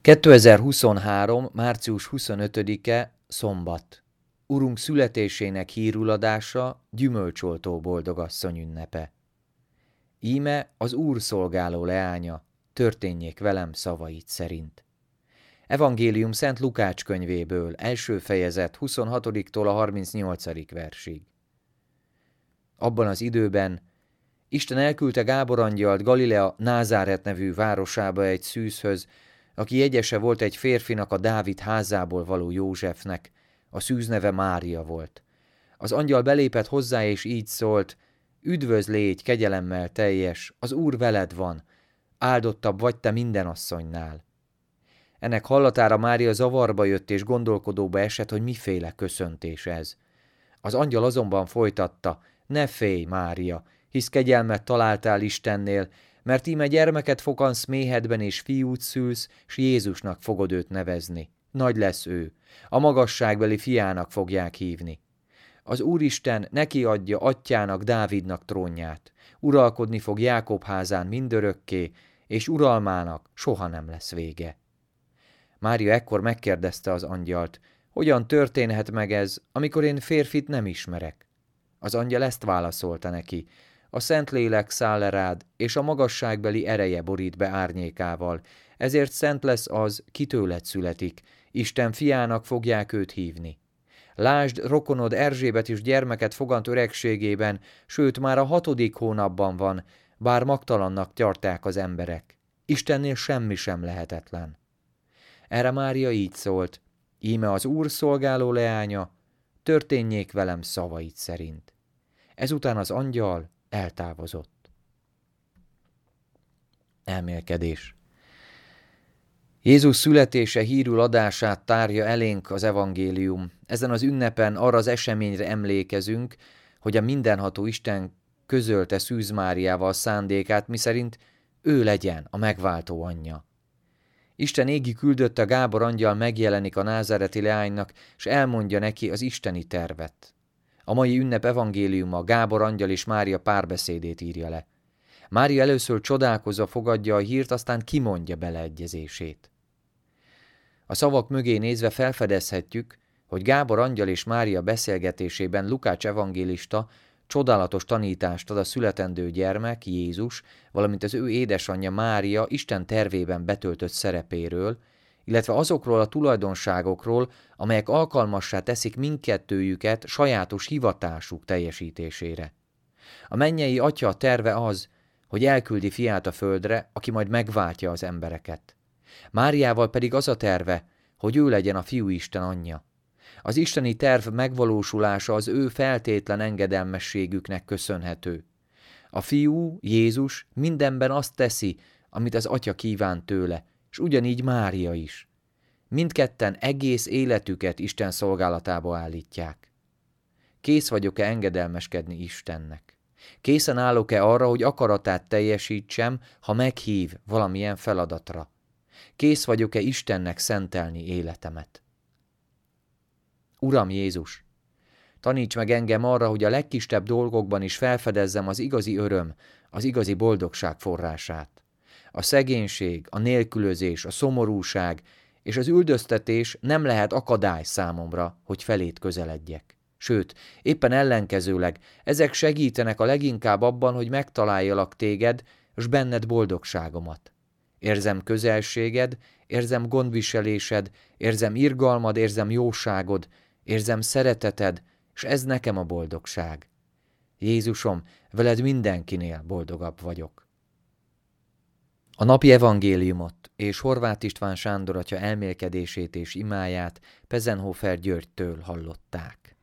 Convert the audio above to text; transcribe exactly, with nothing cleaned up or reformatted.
kétezer-huszonhárom. március huszonötödike. Szombat. Urunk születésének híruladása, gyümölcsoltó boldogasszony ünnepe. Íme az Úr szolgáló leánya, történjék velem szavait szerint. Evangélium Szent Lukács könyvéből, első fejezet huszonhatodiktól a harmincnyolcadik versig. Abban az időben Isten elküldte Gábor angyalt Galilea Názáret nevű városába egy szűzhöz, aki jegyese volt egy férfinak, a Dávid házából való Józsefnek, a szűz neve Mária volt. Az angyal belépett hozzá, és így szólt: Üdvözl, légy kegyelemmel teljes, az Úr veled van, áldottabb vagy te minden asszonynál. Ennek hallatára Mária zavarba jött, és gondolkodóba esett, hogy miféle köszöntés ez. Az angyal azonban folytatta: Ne félj, Mária, hisz kegyelmet találtál Istennél, mert íme gyermeket fogansz méhedben, és fiút szülsz, s Jézusnak fogod őt nevezni. Nagy lesz ő, a magasságbeli fiának fogják hívni. Az Úristen neki adja atyának, Dávidnak trónját, uralkodni fog Jákob házán mindörökké, és uralmának soha nem lesz vége. Mária ekkor megkérdezte az angyalt: Hogyan történhet meg ez, amikor én férfit nem ismerek? Az angyal ezt válaszolta neki: A Szentlélek száll le rád, és a magasságbeli ereje borít be árnyékával, ezért szent lesz az, ki tőled születik, Isten fiának fogják őt hívni. Lásd, rokonod Erzsébet is gyermeket fogant öregségében, sőt már a hatodik hónapban van, bár magtalannak tartják az emberek. Istennél semmi sem lehetetlen. Erre Mária így szólt: Íme az Úr szolgáló leánya, történjék velem szavait szerint. Ezután az angyal eltávozott. Elmélkedés. Jézus születése hírül adását tárja elénk az evangélium. Ezen az ünnepen arra az eseményre emlékezünk, hogy a mindenható Isten közölte Szűz Máriával szándékát, miszerint ő legyen a megváltó anyja. Isten égi küldötte, Gábor angyal megjelenik a názáreti leánynak, és elmondja neki az isteni tervet. A mai ünnep evangéliuma Gábor angyal és Mária párbeszédét írja le. Mária először csodálkozva fogadja a hírt, aztán kimondja beleegyezését. A szavak mögé nézve felfedezhetjük, hogy Gábor angyal és Mária beszélgetésében Lukács evangélista csodálatos tanítást ad a születendő gyermek, Jézus, valamint az ő édesanyja Mária Isten tervében betöltött szerepéről, illetve azokról a tulajdonságokról, amelyek alkalmassá teszik mindkettőjüket sajátos hivatásuk teljesítésére. A mennyei Atya terve az, hogy elküldi fiát a földre, aki majd megváltja az embereket. Máriával pedig az a terve, hogy ő legyen a Fiúisten anyja. Az isteni terv megvalósulása az ő feltétlen engedelmességüknek köszönhető. A Fiú, Jézus mindenben azt teszi, amit az Atya kíván tőle, és ugyanígy Mária is. Mindketten egész életüket Isten szolgálatába állítják. Kész vagyok-e engedelmeskedni Istennek? Készen állok-e arra, hogy akaratát teljesítsem, ha meghív valamilyen feladatra? Kész vagyok-e Istennek szentelni életemet? Uram Jézus, taníts meg engem arra, hogy a legkisebb dolgokban is felfedezzem az igazi öröm, az igazi boldogság forrását. A szegénység, a nélkülözés, a szomorúság és az üldöztetés nem lehet akadály számomra, hogy felét közeledjek. Sőt, éppen ellenkezőleg, ezek segítenek a leginkább abban, hogy megtaláljalak téged, s benned boldogságomat. Érzem közelséged, érzem gondviselésed, érzem irgalmad, érzem jóságod, érzem szereteted, s ez nekem a boldogság. Jézusom, veled mindenkinél boldogabb vagyok. A napi evangéliumot és Horváth István Sándor atya elmélkedését és imáját Pezenhofer Györgytől hallották.